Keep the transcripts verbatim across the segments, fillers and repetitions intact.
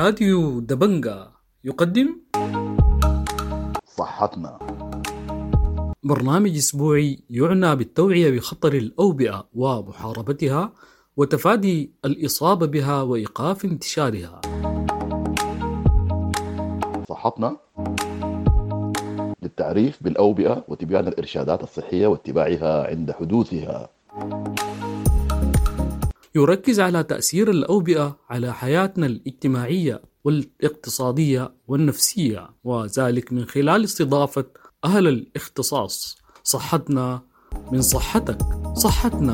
راديو دبنجة يقدم صحتنا، برنامج أسبوعي يعنى بالتوعية بخطر الأوبئة ومحاربتها وتفادي الإصابة بها وإيقاف انتشارها. صحتنا للتعريف بالأوبئة وتبيان الإرشادات الصحية واتباعها عند حدوثها. يركز على تأثير الأوبئة على حياتنا الاجتماعية والاقتصادية والنفسية، وذلك من خلال استضافة أهل الاختصاص. صحتنا من صحتك، صحتنا.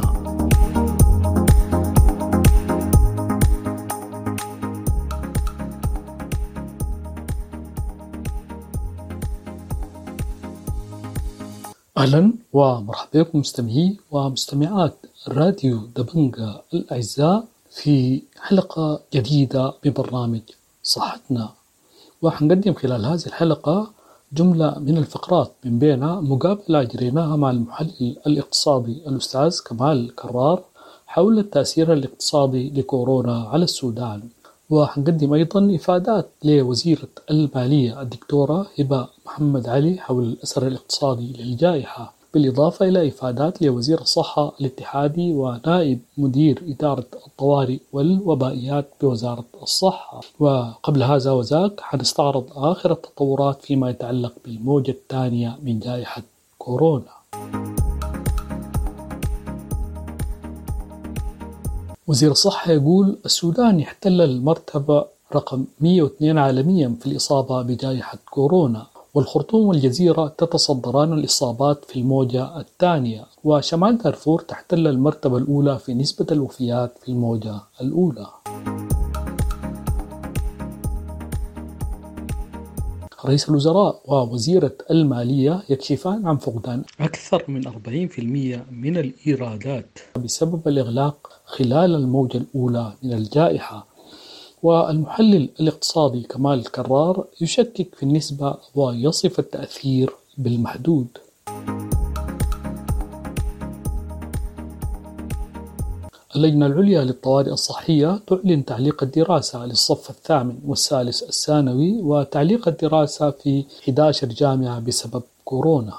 أهلا ومرحبا بكم مستمعي ومستمعات راديو دبنجة الأعزاء في حلقة جديدة ببرنامج صحتنا، وحنقدم خلال هذه الحلقة جملة من الفقرات من بينها مقابلة جريناها مع المحلل الاقتصادي الأستاذ كمال كرار حول التأثير الاقتصادي لكورونا على السودان، وحنقدم أيضا إفادات لوزيرة المالية الدكتورة هبة محمد علي حول الأثر الاقتصادي للجائحة، بالإضافة إلى إفادات لوزير الصحة الاتحادي ونائب مدير إدارة الطوارئ والوبائيات بوزارة الصحة. وقبل هذا وذاك حنستعرض آخر التطورات فيما يتعلق بالموجة الثانية من جائحة كورونا. وزير الصحة يقول السودان يحتل المرتبة رقم مئة واثنين عالميا في الإصابة بجائحة كورونا، والخرطوم والجزيرة تتصدران الإصابات في الموجة الثانية، وشمال دارفور تحتل المرتبة الأولى في نسبة الوفيات في الموجة الأولى. رئيس الوزراء ووزيرة المالية يكشفان عن فقدان أكثر من أربعين بالمئة من الإيرادات بسبب الإغلاق خلال الموجة الأولى من الجائحة. والمحلل الاقتصادي كمال كرار يشكك في النسبة ويصف التأثير بالمحدود. اللجنة العليا للطوارئ الصحية تعلن تعليق الدراسة للصف الثامن والثالث الثانوي وتعليق الدراسة في أحد عشر جامعة بسبب كورونا.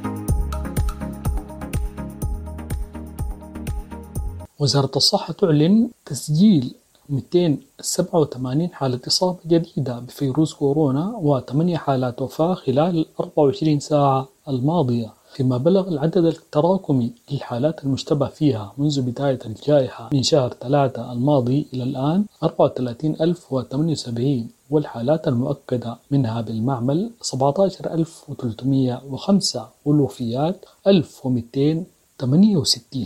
وزارة الصحة تعلن تسجيل مئتين وسبعة وثمانين حالة إصابة جديدة بفيروس كورونا وثمانية حالات وفاة خلال الأربع وعشرين ساعة الماضية، فيما بلغ العدد التراكمي للحالات المشتبه فيها منذ بداية الجائحة من شهر ثلاثة الماضي إلى الآن أربعة وثلاثين ألف وثمانية وسبعين، والحالات المؤكدة منها بالمعمل سبعة عشر ألف وثلاثمئة وخمسة، والوفيات ألف ومئتين وثمانية وستين.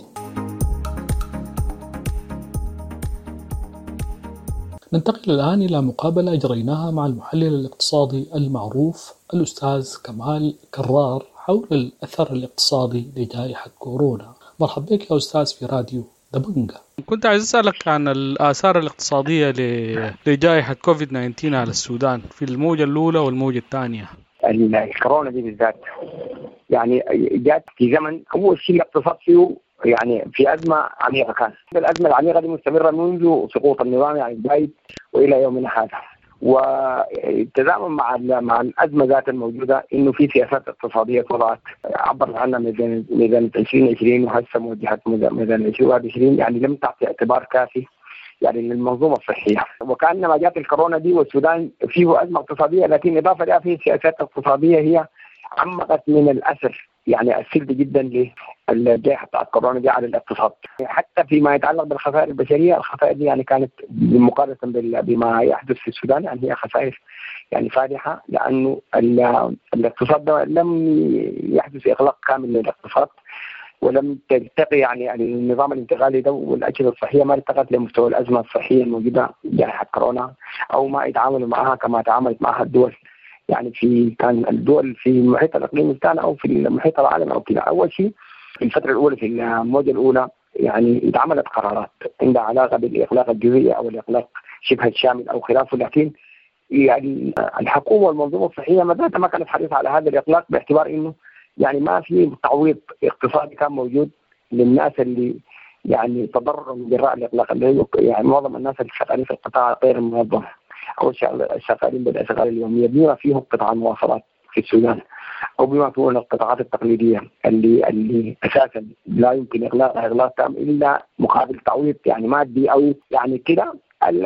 ننتقل الآن إلى مقابلة جريناها مع المحلل الاقتصادي المعروف الأستاذ كمال كرار حول الأثر الاقتصادي لجائحة كورونا. مرحبا بك يا أستاذ في راديو دبنجة. كنت عايز أسألك عن الآثار الاقتصادية لجائحة كوفيد تسعة عشر على السودان في الموجة الأولى والموجة الثانية. الكورونا دي بالذات يعني جات في زمن أول شيء الاقتصاد فيه يعني في أزمة عميقة، كان الأزمة العميقة دي مستمرة منذ سقوط النظام يعني بداية وإلى يومنا هذا، وتزامن مع مع الأزمة ذات الموجودة إنه في سياسات اقتصادية وضعت عبر عنها ميزانية عشرين عشرين وهسه موجهة ميزانية عشرين واحد وعشرين، يعني لم تعطي اعتبار كافي يعني للمنظومة الصحية. وكأنما جات الكورونا دي والسودان فيه أزمة اقتصادية، لكن إضافة لها فيه سياسات اقتصادية هي عمقت من الأثر يعني السلبي جدا للجائحة بتاعت كورونا دي على الاقتصاد، حتى فيما يتعلق بالخسائر البشرية. الخسائر دي يعني كانت مقارنة بما يحدث في السودان يعني هي خسائر يعني فادحة، لأنه الاقتصاد ده لم يحدث إغلاق كامل للاقتصاد، ولم ترتقي يعني النظام الانتقالي ده والأجهزة الصحية ما ارتقت لمستوى الأزمة الصحية الموجودة جائحة كورونا، أو ما يتعاملوا معها كما تعاملت معها الدول يعني في كان الدول في المحيط الإقليمي بتاعنا أو في المحيط العالمي أو كده. أول شيء في الفترة الأولى في الموجة الأولى يعني اتعملت قرارات عندها علاقة بالإغلاق الجزئي أو الإغلاق شبه الشامل أو خلافه، لكن يعني الحكومة والمنظومة الصحية ما ما كانت حريصة على هذا الإغلاق، باعتبار إنه يعني ما في تعويض اقتصادي كان موجود للناس اللي يعني تضرروا من جراء الإغلاق، اللي يعني معظم الناس اللي شغالين في القطاع غير المنظم. أو الشغالين بالأشغال اليومية بما فيهم قطاع المواصلات في السودان، أو بما فيهم القطاعات التقليدية اللي اللي أساسا لا يمكن إغلاقها إغلاق تام إلا مقابل تعويض يعني مادي أو يعني كده.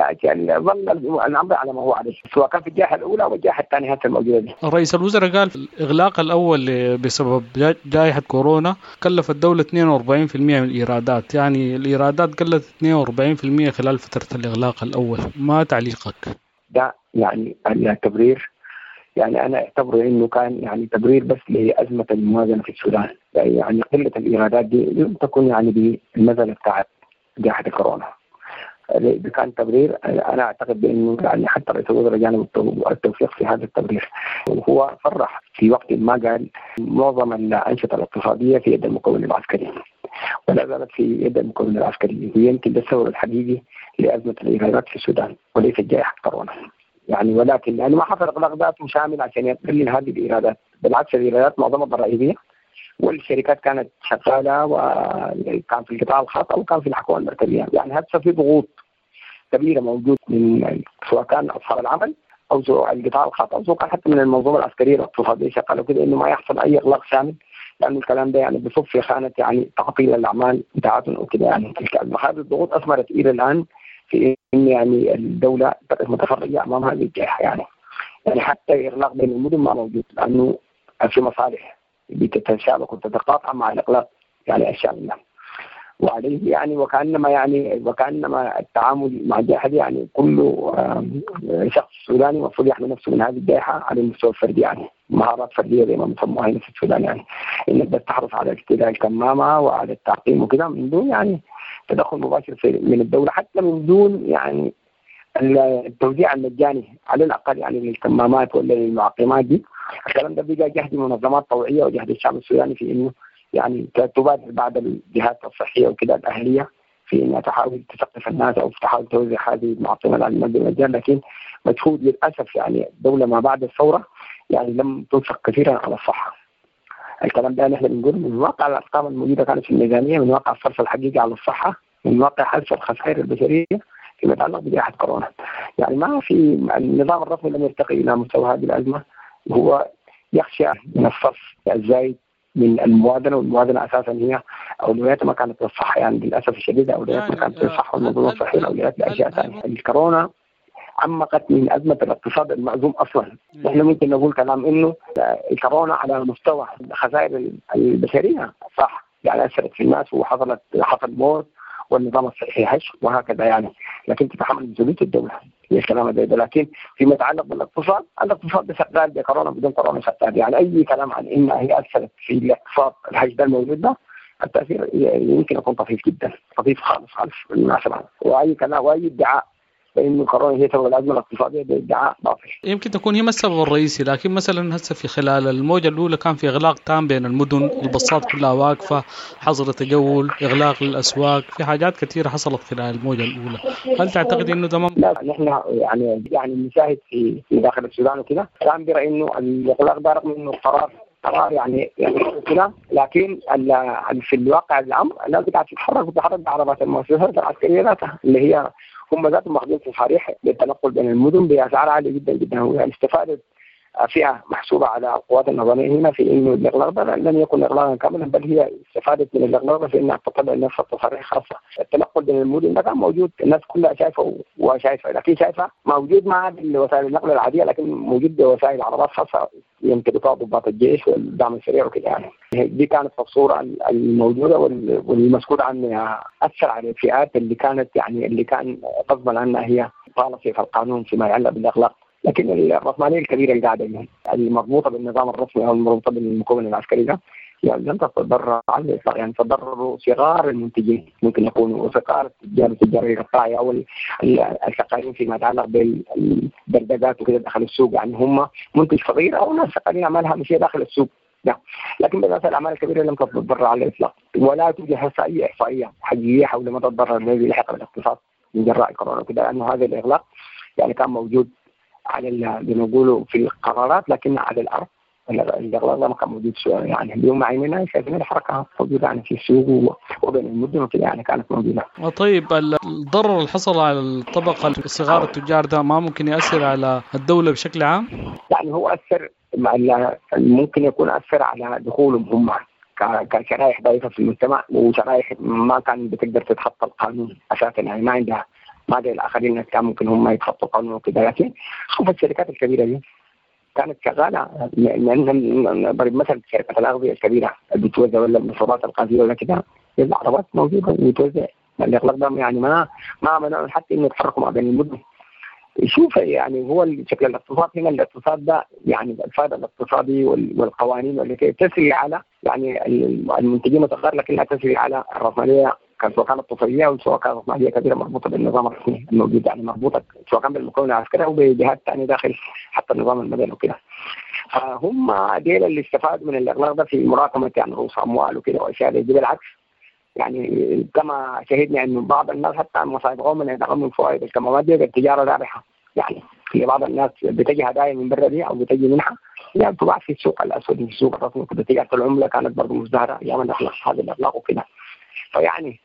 ظل الأمر على ما هو عليه، سواء كان في الجائحة الأولى أو الجائحة الثانية هذه الموجودة دي. رئيس الوزراء قال الإغلاق الأول بسبب جائحة كورونا كلف الدولة اثنين وأربعين بالمئة من الإيرادات، يعني الإيرادات قلت اثنين وأربعين بالمئة خلال فترة الإغلاق الأول. ما تعليقك؟ ده يعني التبرير، يعني أنا أعتبره إنه كان يعني تبرير بس لأزمة الموازنة في السودان، يعني قلة الإيرادات دي لم تكن يعني بالمثل بتاع جائحة كورونا. إذا كان تبرير أنا أعتقد بأنه يعني حتى رئيس الوزراء جانب التوفيق في هذا التبرير، وهو صرح في وقت ما قال معظم الأنشطة الاقتصادية في يد المكون العسكري ولا زالت في يد المكون العسكري، ويمكن ده السبب الحقيقي لأزمة الإيرادات في السودان وليس جائحة كورونا يعني. ولكن يعني ما حصل إغلاق ذاته شامل عشان يقلل هذه الإيرادات، بالعكس الإيرادات معظمها ضرائبية والشركات كانت شغالة وكان في القطاع الخاص أو كان في الحكومة المركزية، يعني هذا في ضغوط كبيرة موجود من سواء كان أصحاب العمل أو سواء القطاع الخاص أو سواء كان حتى من المنظومة العسكرية الاقتصادية شغالة كده إنه ما يحصل أي إغلاق شامل، لأنه الكلام ده يعني بصف في خانة يعني تعطيل الأعمال بتاعتهم وكده. يعني هذه الضغوط أثمرت إلى الآن في إن يعني الدولة متفرجة أمام هذه الجائحة يعني. يعني حتى إغلاق بين المدن ما موجود لأنه في مصالح بتتشابك وتتقاطع مع الإغلاق يعني الشامل، وعليه يعني وكأنما يعني وكأنما التعامل مع الجائحة يعني كل شخص سوداني المفروض يحمي نفسه من هذه الجائحة على المستوى الفردي، يعني مهارات فردية زي ما بيسموها هنا في السودان، يعني إنك بس تحرص على ارتداء الكمامة وعلى التعقيم وكده من دون يعني تدخل مباشر من الدولة، حتى من دون يعني التوزيع المجاني على الأقل يعني للكمامات ولا للمعقمات دي. الكلام ده بيجا جهد منظمات طوعية وجهد الشعب السوداني في إنه يعني تبادل بعض الجهات الصحية وكذا الأهلية في إنها تحاول تثقف الناس أو تحاول توزع هذه المعطيات على المجال، لكن مجهود للأسف يعني الدولة ما بعد الثورة يعني لم تنفق كثيرا على الصحة. الكلام ده نحن بنقول من واقع الأرقام الموجودة كانت في الميزانية، من واقع الصرف الحقيقي على الصحة، من واقع حذف الخسائر البشرية فيما يتعلق بجائحة كورونا. يعني ما في النظام الرسمي لم يرتقي إلى مستوى هذه الأزمة، وهو يخشى من الصرف الزايد من الموازنة، والموازنة أساسا هي أولوياتها ما كانت للصحة، يعني للأسف الشديد أولوياتها ما كانت للصحة والمنظومة الصحية، الأولويات لأشياء ثانية. الكورونا عمقت من أزمة الاقتصاد المأزوم أصلا. نحن ممكن نقول كلام إنه الكورونا على مستوى الخسائر البشرية صح يعني أثرت في الناس وحصلت حصل موت والنظام الصحي هش وهكذا يعني، لكن تتحمل مسؤولية الدولة هي الكلام ده. لكن فيما يتعلق بالاقتصاد، الاقتصاد ده شغال بكورونا بدون كورونا شغال، يعني أي كلام عن إنها هي أثرت في الاقتصاد الهش ده الموجود ده التأثير يمكن يكون طفيف جدا، طفيف خالص خالص بالمناسبة، وأي كلام وأي ادعاء فإن كورونا هي سبب الأزمة الاقتصادية ده ادعاء باطل. يمكن تكون هي السبب الرئيسي، لكن مثلا هسه في خلال الموجة الأولى كان في إغلاق تام بين المدن، الباصات كلها واقفة، حظر تجول، إغلاق للأسواق، في حاجات كثيرة حصلت خلال الموجة الأولى. هل تعتقد إنه ده لا نحن يعني يعني المشاهد في في داخل السودان وكده كان برأي إنه الإغلاق ده رغم إنه قرار قرار يعني يعني كده، لكن في الواقع الأمر الناس قاعدة تتحرك وتتحرك بعربات المؤسسات العسكرية ذاتها اللي هي هم ذاتهم ماخذين تصاريح للتنقل بين المدن بأسعار عالية جدا جدا، يعني استفادت فئة محسوبة على القوات النظامية هنا في إنه الإغلاق ده لم يكن إغلاقا كاملا، بل هي استفادت من الإغلاق في إنها تطلع نفس التصاريح خاصة. التنقل بين المدن ده كان موجود، الناس كلها شايفة وشايفة، لكن شايفة موجود مع بالوسائل النقل العادية، لكن موجود بوسائل عربات خاصة يمتلكها ضباط الجيش والدعم السريع وكده يعني. دي كانت الصورة الموجودة والمسكوت عنها أثر على الفئات اللي كانت يعني اللي كان غصبا عنها هي طالت في القانون فيما يتعلق بالإغلاق. لكن الرأسمالية الكبيرة اللي قاعدة المربوطة بالنظام الرسمي أو المربوطة بالمكون العسكري ده يعني لم تتضرر على الإطلاق، يعني تضرروا صغار المنتجين ممكن يكونوا صغار التجار التجارية القطاعية أو الشغالين فيما يتعلق بالبردقات وكذا داخل السوق، يعني هم منتج صغير أو ناس شغالين عملها مش داخل السوق ده. لكن بالنسبة للأعمال الكبيرة لم تتضرر على الإطلاق، ولا توجد هسه أي إحصائية حقيقية حول مدى الضرر الذي يلحق بالاقتصاد من جراء كورونا كده، لأنه هذا الإغلاق يعني كان موجود على اللي بنقوله في القرارات، لكن على الأرض الإغلاق ده ما كان موجود يعني اليوم عيننا شايفين الحركة موجودة يعني في السوق وبين المدن وكده يعني كانت موجودة. طيب الضرر اللي حصل على الطبقة الصغار التجار ده ما ممكن يأثر على الدولة بشكل عام؟ يعني هو أثر ممكن يكون أثر على دخولهم هم كشرائح ضعيفة في المجتمع وشرائح ما كان بتقدر تتخطى القانون أساسا يعني ما عندها ما زي الآخرين الناس كان ممكن هم يتخطوا القانون وكده. لكن شوف الشركات الكبيرة دي كانت شغالة لأن ضرب مثلا شركات الأغذية الكبيرة اللي بتوزع ولا المشروبات الغازية ولا كده العربات موجودة وتوزع. الإغلاق ده يعني ما ما منعوا حتى إنه يتحركوا ما بين المدن. شوف يعني هو شكل الاقتصاد هنا الاقتصاد ده يعني الفائدة الاقتصادي والقوانين واللي تسري على يعني المنتجين الصغار لكنها تسري على الرأسمالية سواء كانت طفيلية أو سواء كانت رأسمالية كبيرة مربوطة بالنظام الرسمي الموجود يعني مربوطة سواء كان بالمكون العسكري أو بجهات ثانية داخل حتى النظام المدني وكده. فهم ديل اللي استفادوا من الإغلاق ده في مراكمة يعني رؤوس أموال وكده وأشياء دي. بالعكس يعني كما شهدنا إنه بعض الناس حتى مصادقهم من يدعموا من فوائد الكمامات دي التجارة رابحة يعني في بعض الناس بتجي هدايا من برا دي أو بتجي منها يعني بتباع في السوق الأسود في السوق الرسمي كده. تجارة العملة كانت برضو مزدهرة أيام الإغلاق هذا الإغلاق وكده. فيعني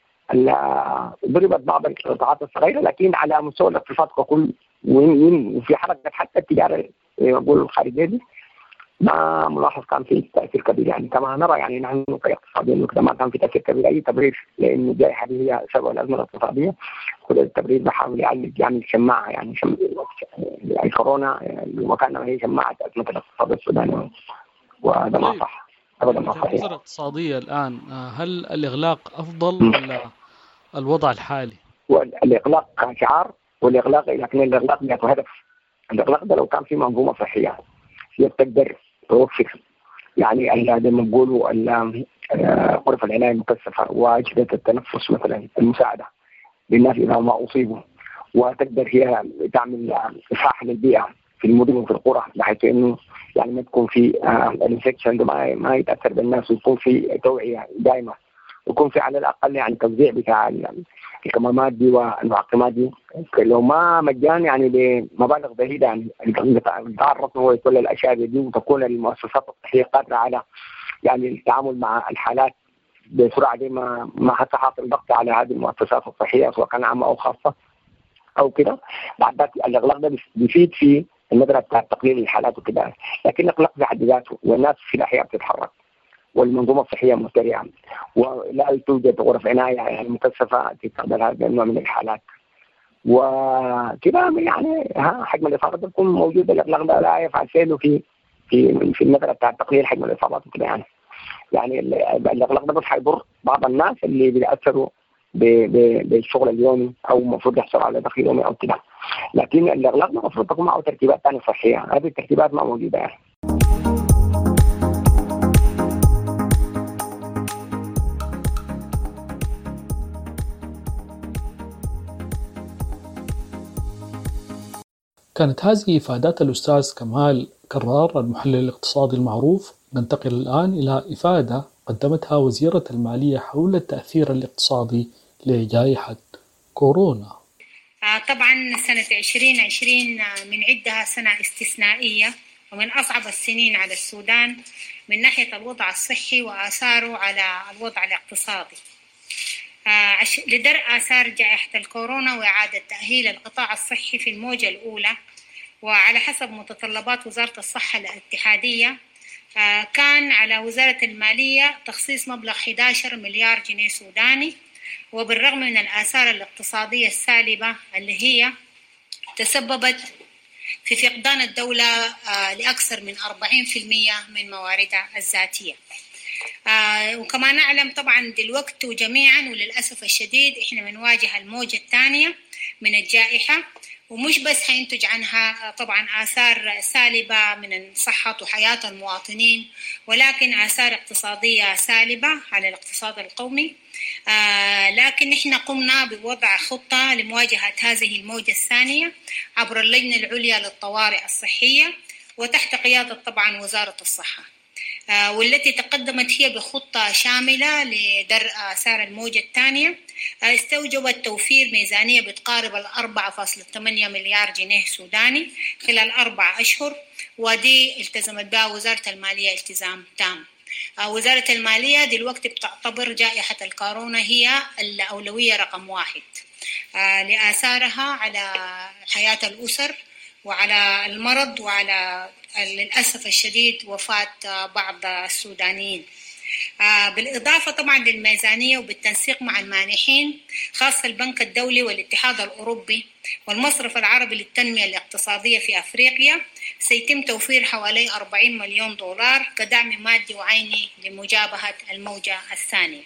ضربت بعض القطاعات الصغيرة لكن على مستوى الاقتصاد ككل وفي حركة حتى التجارة يقول الخارجية دي ما ملاحظ كان في تأثير كبير يعني كما نرى يعني نحن كاقتصاديين وكذا ما كان في تأثير كبير أي تبرير لأن الجائحة هي سبب الأزمة الاقتصادية. كل التبرير بحاول يعالج يعني الشماعة يعني شم... الكورونا وكانما هي شماعة أزمة الاقتصاد السوداني وهذا ما صح أبدا ما صحيح. النظرة الاقتصادية الآن هل الإغلاق أفضل ولا الوضع الحالي؟ والإغلاق كشعار والإغلاق لكن الإغلاق ذاته هدف. الإغلاق ده لو كان في منظومة صحية هي بتقدر توفر يعني زي ما بيقولوا غرف العناية المكثفة وأجهزة التنفس مثلا المساعدة للناس إذا ما أصيبوا وتقدر هي تعمل إصلاح للبيئة في المدن وفي القرى بحيث إنه يعني ما تكون في الانفكشن ما ما يتأثر بالناس ويكون في توعية دائمة ويكون في على الأقل يعني توزيع بتاع الكمامات دي والمعقمات دي لو ما مجان يعني بمبالغ بعيدة يعني القطاع الرسمي هو كل الأشياء دي وتكون المؤسسات الصحية قادرة على يعني التعامل مع الحالات بسرعة دي ما ما حتى حاصل ضغط على هذه المؤسسات الصحية سواء كان عامة أو خاصة أو كده. بعد ذلك الإغلاق ده بيفيد في المدرسة بتاع تقليل الحالات وكده لكن الإغلاق في حد ذاته والناس في الأحياء بتتحرك والمنظومة الصحية مزدرعة ولا توجد غرف عناية يعني مكثفة تستقبل هذا النوع من الحالات وكده يعني ها حجم الإصابات بتكون موجودة. الإغلاق ده لا يفعل شيء في في في المدرسة بتاع تقليل حجم الإصابات وكده يعني يعني الإغلاق ده بس حيضر بعض الناس اللي بيأثروا بالشغل اليومي أو المفروض يحصل على دخل يومي أو كده. لكن الإغلاق ده المفروض تكون معه ترتيبات ثانية صحية هذه الترتيبات ما موجودة يعني. كانت هذه إفادات الأستاذ كمال كرار المحلل الاقتصادي المعروف. ننتقل الآن إلى إفادة قدمتها وزيرة المالية حول التأثير الاقتصادي لجائحة كورونا. طبعا سنة عشرين عشرين من عدها سنة استثنائية ومن أصعب السنين على السودان من ناحية الوضع الصحي وآثاره على الوضع الاقتصادي لدرء آثار جائحة الكورونا وإعادة تأهيل القطاع الصحي في الموجة الأولى. وعلى حسب متطلبات وزارة الصحة الاتحادية كان على وزارة المالية تخصيص مبلغ أحد عشر مليار جنيه سوداني. وبالرغم من الآثار الاقتصادية السالبة اللي هي تسببت في فقدان الدولة لأكثر من أربعين بالمئة من مواردها الذاتية. آه وكما نعلم طبعا دلوقتي وجميعا وللأسف الشديد إحنا بنواجه الموجة الثانية من الجائحة ومش بس هينتج عنها طبعا آثار سالبة من صحة وحياة المواطنين ولكن آثار اقتصادية سالبة على الاقتصاد القومي. آه لكن إحنا قمنا بوضع خطة لمواجهة هذه الموجة الثانية عبر اللجنة العليا للطوارئ الصحية وتحت قيادة طبعا وزارة الصحة والتي تقدمت هي بخطة شاملة لدرء آثار الموجة الثانية استوجبت توفير ميزانية بتقارب الأربعة فاصلة ثمانية مليار جنيه سوداني خلال أربع أشهر، ودي التزمت بها وزارة المالية التزام تام. وزارة المالية دلوقتي بتعتبر جائحة الكورونا هي الأولوية رقم واحد لآثارها على حياة الأسر وعلى المرض وعلى للأسف الشديد وفاة بعض السودانيين. بالإضافة طبعا للميزانية وبالتنسيق مع المانحين خاصة البنك الدولي والاتحاد الأوروبي والمصرف العربي للتنمية الاقتصادية في أفريقيا، سيتم توفير حوالي أربعين مليون دولار كدعم مادي وعيني لمجابهة الموجة الثانية.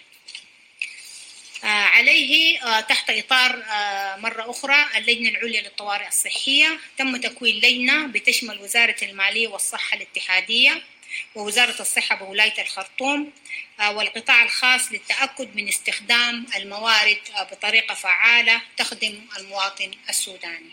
عليه تحت إطار مرة أخرى اللجنة العليا للطوارئ الصحية تم تكوين لجنة بتشمل وزارة المالية والصحة الاتحادية ووزارة الصحة بولاية الخرطوم والقطاع الخاص للتأكد من استخدام الموارد بطريقة فعالة تخدم المواطن السوداني.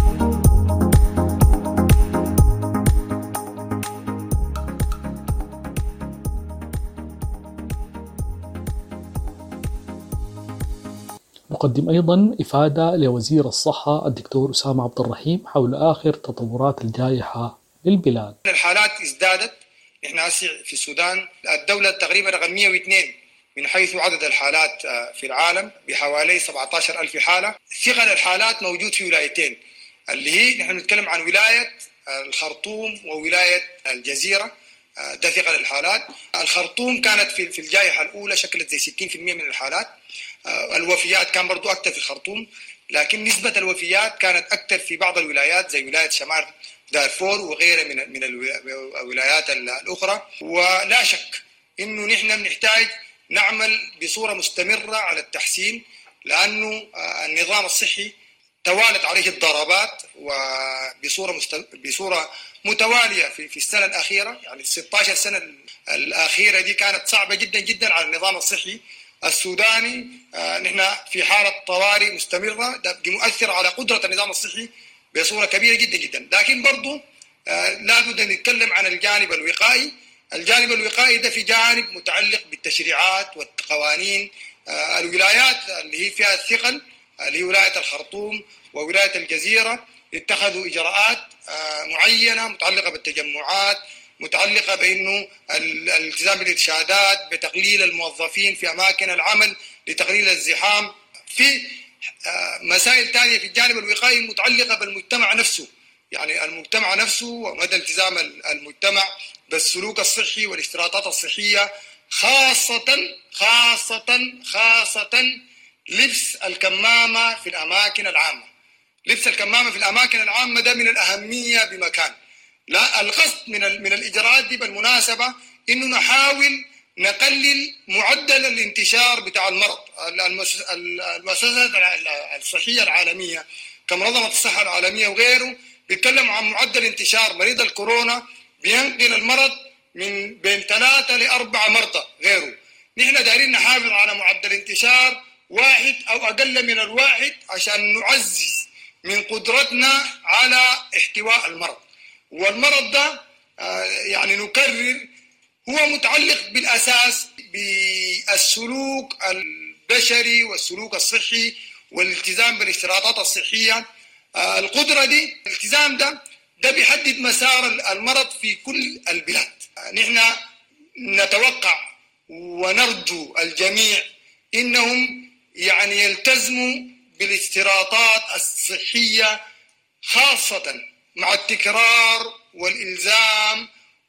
نقدم أيضا إفادة لوزير الصحة الدكتور أسامة عبد الرحيم حول آخر تطورات الجائحة للبلاد. الحالات ازدادت، احنا في السودان الدولة تقريبا رقم مئة واثنين من حيث عدد الحالات في العالم بحوالي سبعة عشر ألف حالة. ثقل الحالات موجود في ولايتين اللي هي نحن نتكلم عن ولاية الخرطوم وولاية الجزيرة. ده ثقل الحالات. الخرطوم كانت في الجائحة الأولى شكلت زي ستين بالمئة من الحالات. الوفيات كان برضو أكثر في الخرطوم، لكن نسبة الوفيات كانت أكثر في بعض الولايات زي ولاية شمال دارفور وغيرها من من الولايات الأخرى. ولا شك إنه نحن بنحتاج نعمل بصورة مستمرة على التحسين، لأنه النظام الصحي توالت عليه الضربات وبصورة مست... بصورة متوالية في في السنة الأخيرة. يعني ستة عشر سنة الأخيرة دي كانت صعبة جدا جدا على النظام الصحي السوداني. آه نحن في حالة طوارئ مستمرة، دي مؤثرة على قدرة النظام الصحي بصورة كبيرة جدا جدا. لكن برضو آه لا بد أن نتكلم عن الجانب الوقائي. الجانب الوقائي ده في جانب متعلق بالتشريعات والقوانين. آه الولايات اللي هي فيها الثقل اللي هي ولاية الخرطوم وولاية الجزيرة اتخذوا إجراءات آه معينة متعلقة بالتجمعات، متعلقة بأنه الالتزام بالإرشادات، بتقليل الموظفين في أماكن العمل لتقليل الزحام، في مسائل ثانية في الجانب الوقائي متعلقة بالمجتمع نفسه. يعني المجتمع نفسه ومدى التزام المجتمع بالسلوك الصحي والاشتراطات الصحية، خاصة خاصة خاصة لبس الكمامة في الأماكن العامة. لبس الكمامة في الأماكن العامة ده من الأهمية بمكان. لا القصد من من الإجراءات دي بالمناسبة إنه نحاول نقلل معدل الانتشار بتاع المرض. المؤسسات الصحية العالمية كمنظمة الصحة العالمية وغيره بيتكلم عن معدل انتشار مريض الكورونا بينقل المرض من بين ثلاثة لأربعة مرضى غيره. نحن دايرين نحافظ على معدل انتشار واحد أو أقل من الواحد عشان نعزز من قدرتنا على احتواء المرض. والمرض ده يعني نكرر هو متعلق بالأساس بالسلوك البشري والسلوك الصحي والالتزام بالاشتراطات الصحية. القدرة دي الالتزام ده ده بيحدد مسار المرض في كل البلاد. نحن نتوقع ونرجو الجميع إنهم يعني يلتزموا بالاشتراطات الصحية، خاصة مع التكرار والإلزام،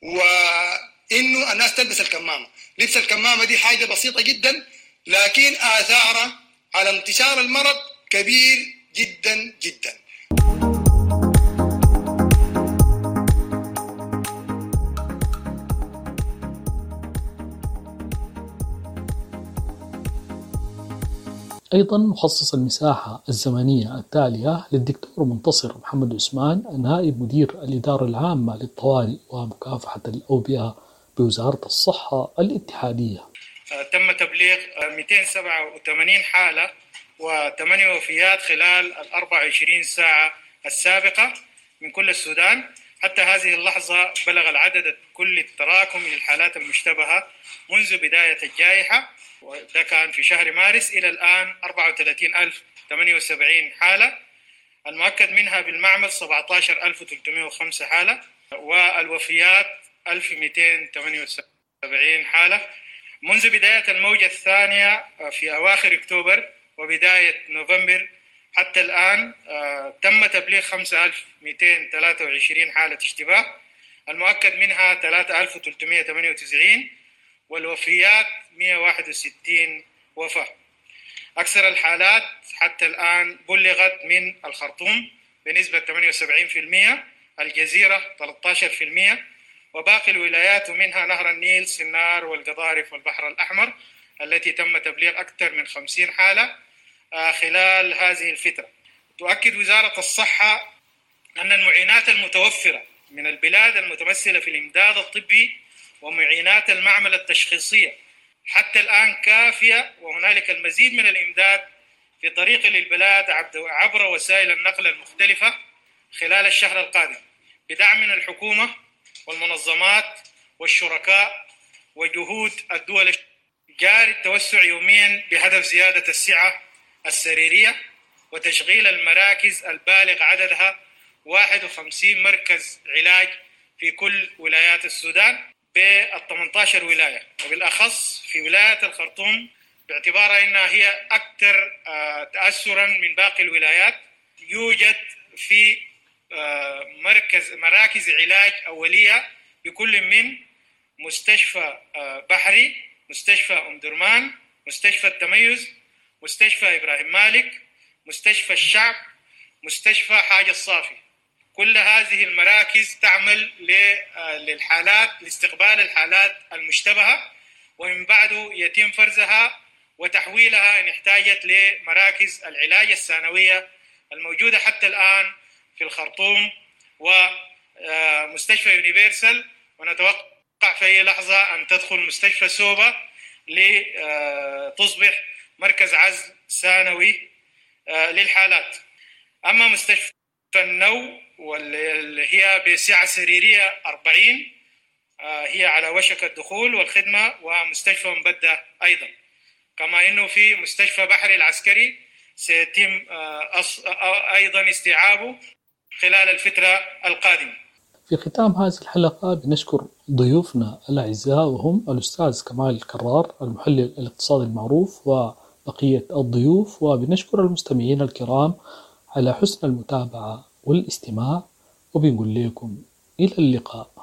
وإنه الناس تلبس الكمامة. لبس الكمامة دي حاجة بسيطة جدا، لكن آثارها على انتشار المرض كبير جدا جدا. أيضا نخصص المساحة الزمنية التالية للدكتور منتصر محمد عثمان نائب مدير الإدارة العامة للطوارئ ومكافحة الأوبئة بوزارة الصحة الاتحادية. تم تبليغ مئتين وسبعة وثمانين حالة وثمانية وفيات خلال ال أربع وعشرين ساعة السابقة من كل السودان. حتى هذه اللحظة بلغ العدد كل التراكم للحالات المشتبهة منذ بداية الجائحة، وده كان في شهر مارس، إلى الآن أربعة وثلاثين ألف وثمانية وسبعين حالة، المؤكد منها بالمعمل سبعة عشر ألف وثلاثمائة وخمسة حالة، والوفيات ألف ومئتين وثمانية وسبعين حالة. منذ بداية الموجة الثانية في أواخر أكتوبر وبداية نوفمبر حتى الآن تم تبليغ خمسة آلاف ومئتين وثلاثة وعشرين حالة اشتباه، المؤكد منها ثلاثة آلاف وثلاثمائة وثمانية وتسعين، والوفيات مئة وواحد وستين وفاة. أكثر الحالات حتى الآن بلغت من الخرطوم بنسبة ثمانية وسبعين بالمئة، الجزيرة ثلاثة عشر بالمئة، وباقي الولايات ومنها نهر النيل، سنار والقضارف والبحر الأحمر التي تم تبليغ أكثر من خمسين حالة خلال هذه الفترة. تؤكد وزارة الصحة أن المعينات المتوفرة من البلاد المتمثلة في الإمداد الطبي ومعينات المعمل التشخيصية حتى الآن كافية، وهنالك المزيد من الإمداد في طريق للبلاد عبر وسائل النقل المختلفة خلال الشهر القادم بدعم من الحكومة والمنظمات والشركاء وجهود الدول. جاري التوسع يوميا بهدف زيادة السعة السريرية وتشغيل المراكز البالغ عددها واحد وخمسين مركز علاج في كل ولايات السودان بال ثمانية عشر ولاية، وبالأخص في ولاية الخرطوم باعتبارها أنها هي أكثر تأثرا من باقي الولايات. يوجد في مركز مراكز علاج أولية بكل من مستشفى بحري، مستشفى أم درمان، مستشفى التميز، مستشفى إبراهيم مالك، مستشفى الشعب، مستشفى حاج الصافي. كل هذه المراكز تعمل للحالات لاستقبال الحالات المشتبهة، ومن بعده يتم فرزها وتحويلها إن احتاجت لمراكز العلاج الثانوية الموجودة حتى الآن في الخرطوم ومستشفى يونيفرسال، ونتوقع في أي لحظة أن تدخل مستشفى سوبا لتصبح مركز عزل ثانوي للحالات. أما مستشفى النو واللي هي بسعة سريرية أربعين هي على وشك الدخول والخدمة، ومستشفى مبدة أيضا، كما أنه في مستشفى بحري العسكري سيتم أيضا استيعابه خلال الفترة القادمة. في ختام هذه الحلقة بنشكر ضيوفنا الأعزاء وهم الأستاذ كمال الكرار المحلل الاقتصادي المعروف وبقية الضيوف، وبنشكر المستمعين الكرام على حسن المتابعة والاستماع، وبنقول لكم إلى اللقاء.